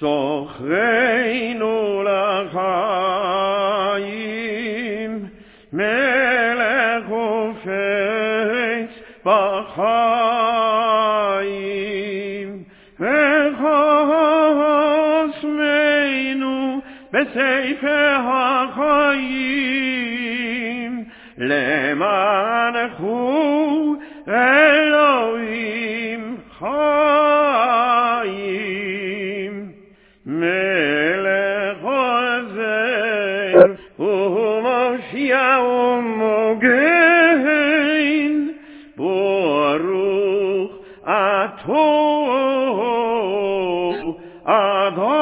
זוכרנו לחיים, מלך ופץ בחיים, וחוסמנו בספר החיים, למענכו אלוהים חיים. מלך עוזר ומושיע ומוגן, ברוך אתה אדוני